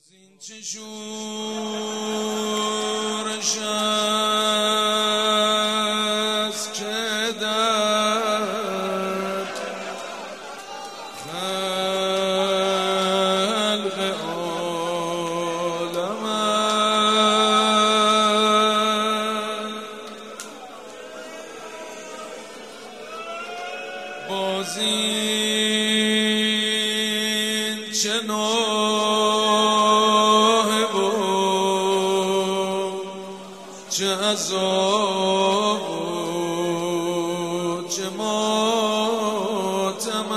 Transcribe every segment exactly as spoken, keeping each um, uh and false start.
این چه شورش است که در خلق عالم باز این چه چه عذاب و چه ماتم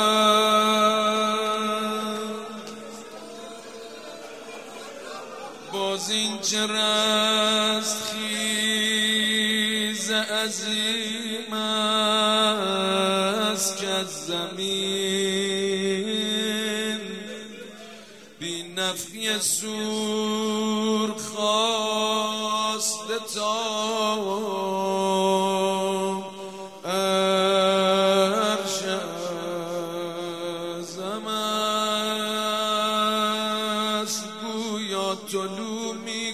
باز این چه رستخیز عظیم است که از زمین بی نفی سور خواست تا عرش اعظم است گویا طلوع می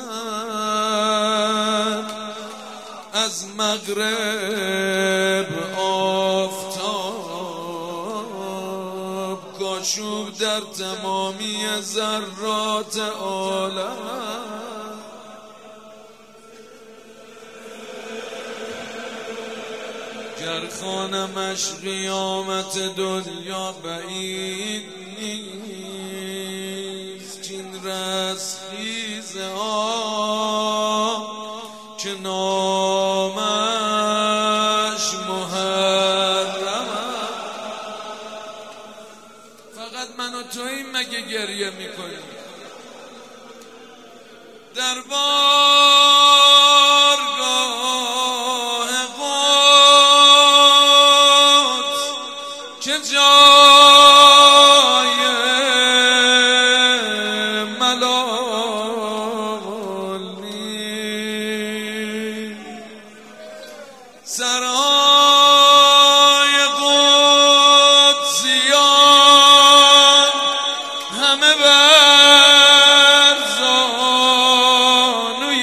کند از مغرب آفتاب کاشوب در تمامی ذرات عالم گر خوانمش قیامت دنیا بعید نیست کین رستخیز آب که نامش محرم فقط من و توییم مگه گریه میکنیم در که جای ملال نیست سرای قدسیان همه بر زانوی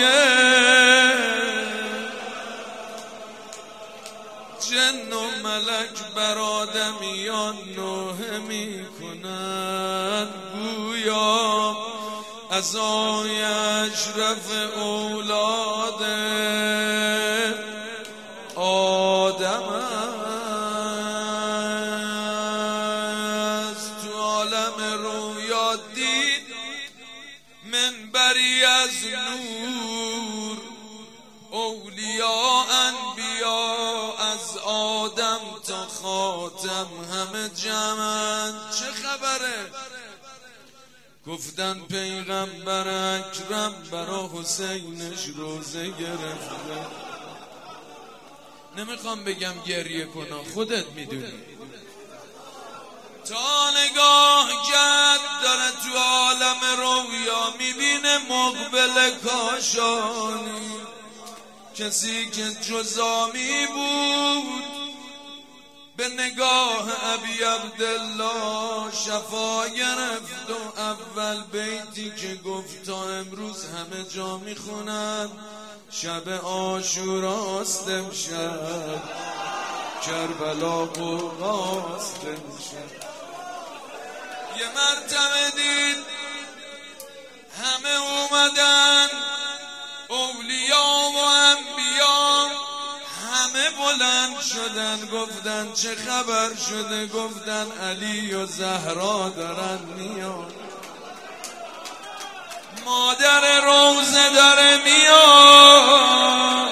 جن و ملک بر آدمیان نوحه می کنند گویا عزای اشرف اولاد آدم است تو عالم رویا دید منبری از نور اولیا انبیا از آدم تا خاتم همه جمعن چه خبره گفتن پیغمبر اکرم برا حسینش روزه گرفته نمیخوام بگم گریه کنا خودت میدونی تا نگاه کرد داره تو عالم رویا میبینه مقبل کاشانی کسی که جزامی بود به نگاه ابی عبدالله شفا گرفت و اول بیتی که گفت تا امروز همه جا میخونن شب عاشوراست امشب کربلا قرقاست امشب یه مرتبه دید همه اومدن اولیا و انبیا همه بلند شدن گفتن چه خبر شده گفتن علی و زهرا دارن میان مادر روزه داره میان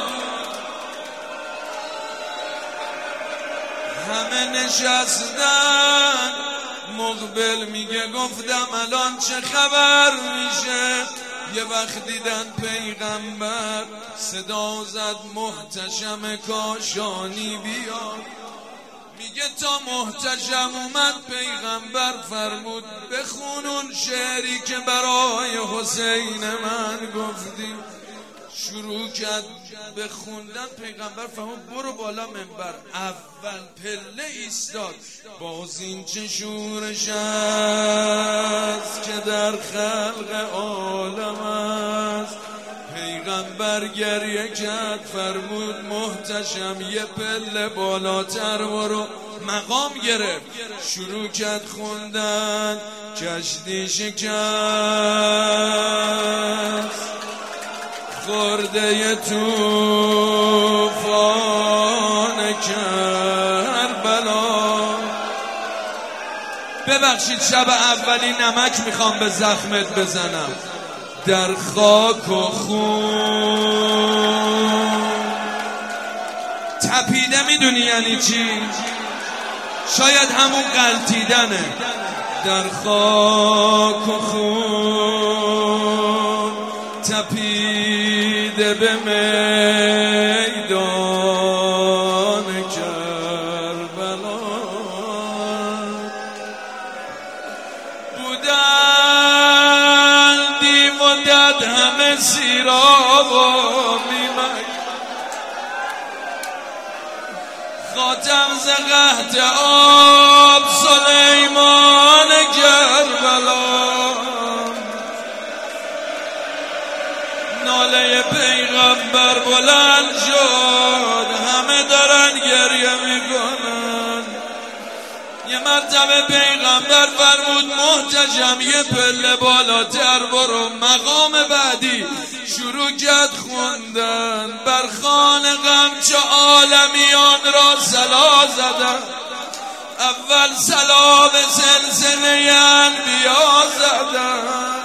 همه نشستن مقبل میگه گفتم الان چه خبر میشه یه وقت دیدن پیغمبر صدا زد محتشم کاشانی بیاد میگه تا محتشم اومد پیغمبر فرمود بخون اون شعری که برای حسین من گفتی شروع کرد به خوندن. پیغمبر فرمود برو بالا منبر. اول پله ایستاد. باز این چه شورش است که در خلق عالم است. پیغمبر گریه کرد فرمود محتشم یه پله بالاتر برو. مقام گرفت شروع کرد خوندن. کشتی شکست خورده طوفان کربلا. ببخشید شب اولی نمک میخوام به زخمت بزنم. در خاک و خون تپیده. میدونی یعنی چی؟ شاید همون غلطیدنه. در خاک و خون تپیده به میدان کربلا بودن دیو و دد همه سیراب و میمک. خاتم ز قحط آب سلیمان کربلا. ناله پیغمبر بلند شد همه دارن گریه میکنن. یه مرتبه پیغمبر فرمود محتشم یه پله بالاتر برو. مقام بعدی شروع کرد خوندن. بر خوان غم چه عالمیان را صلا زدن. اول صلا به سلسله انبیا زدن.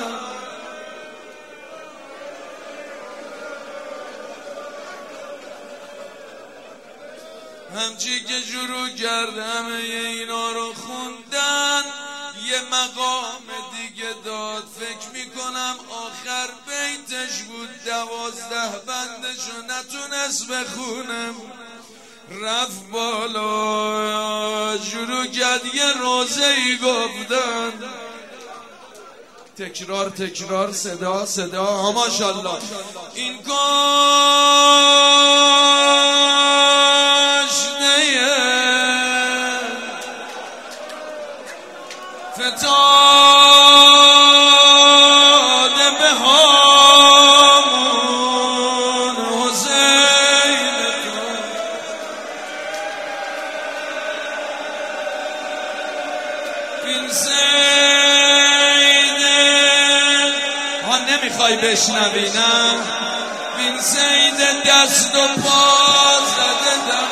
همچی که شروع کرد همه اینا رو خوندن. یه مقام دیگه داد. فکر میکنم آخر بیتش بود. دوازده بندشو نتونست بخونم. رفت بالا شروع کرد یه روزه ای گفتن. تکرار تکرار صدا صدا. ها ماشاءالله. این کاشنه فتاده به هامون حسین این سیده ها نمیخوای بشنوی نه؟ این سیده دست و پا زده دم.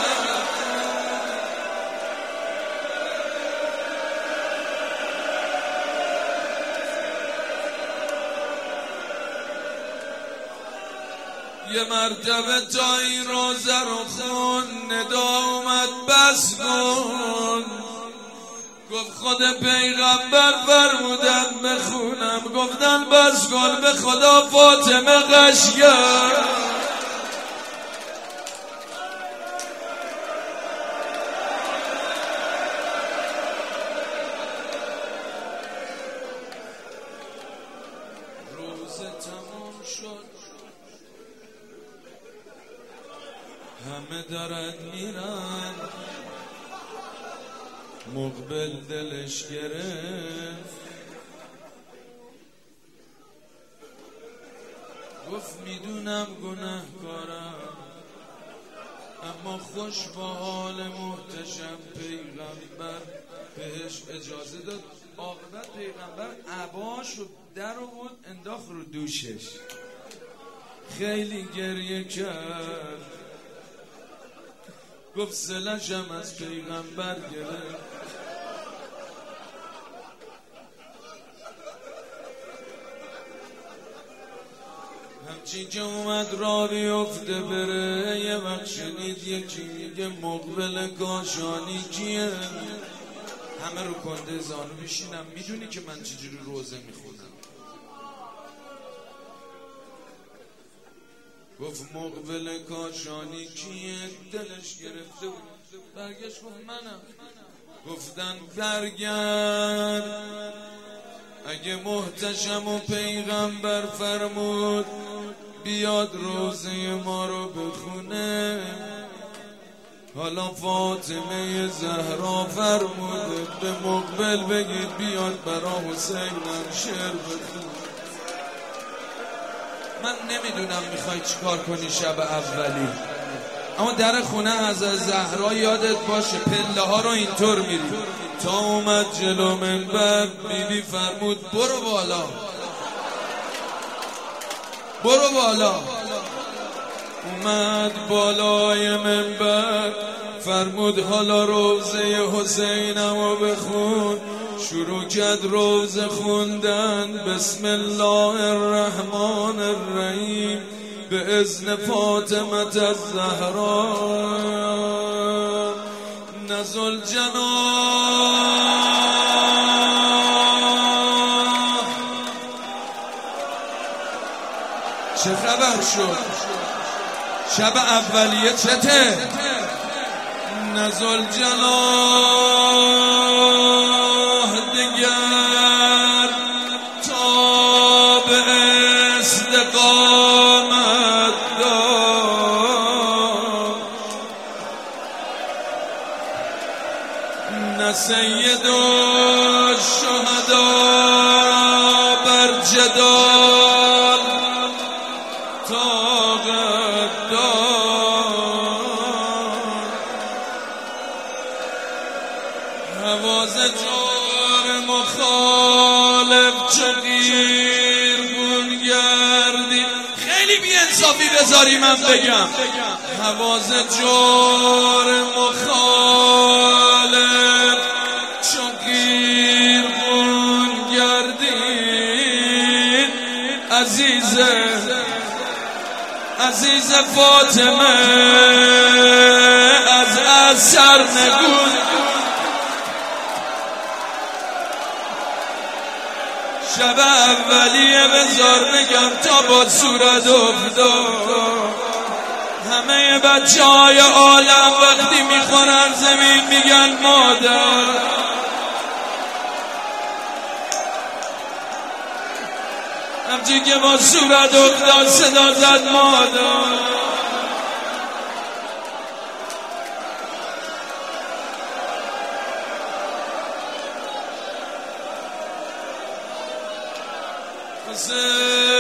یه مرتبه تا این روزه رو خون ندا اومد بس کن. گفت خود پیغمبر فرمودن بخونم. گفتن بس کن به خدا فاطمه قشگر. روزه تمام شد همه دارن میرن. مقبل دلش گرفت گفت میدونم گناهکارم اما خوش با حال محتشم. پیغمبر بهش اجازه داد. عاقبت پیغمبر عباشو در آورد انداخت رو دوشش. خیلی گریه کرد. گفت صله‌شم از پیغمبر گرفت. همچین که اومد را بیفته بره یه وقت شنید یکی میگه مقبل کاشانی کیه؟ همه رو کنده زانو بشینم. میدونی که من چجوری روزه میخونم؟ گفت مقبل کاشانی کیه؟ دلش گرفته بود. برگشت گفت منم. گفتن برگرد. اگه محتشم و پیغمبر فرمود بیاد روزه ما رو بخونه. حالا فاطمه زهرا فرموده به مقبل بگید بیاد برا حسینم شعر بخونه. من نمیدونم میخوای چیکار کنی شب اولی، اما در خونه حضرت زهرا یادت باشه پله ها رو اینطور میری. تا اومد جلو منبر بی بی فرمود برو بالا برو بالا. اومد بالای منبر فرمود حالا روزه حسینمو بخون. شروع کرد روزه خوندن. بسم الله الرحمن الرحیم به اذن فاطمه الزهرا نزل جناح. چه خبر شد؟ شب اولیه چته؟ نزل جناح دگر تا به استقامت دار. نه سید الشهدا بر جدال طاقت دار. حواز جور مخالف چه غیرگون گردی. خیلی بی انصافی بذاری من بگم. حواز جور مخالف چه غیرگون گردی. عزیزه عزیز فاطمه از اثر نگون. شب اولیه بذار بگم تا با صورت افتاد. همه بچه های عالم وقتی میخورن زمین میگن مادر. همچی که با صورت افتاد صدا زد مادر. حسین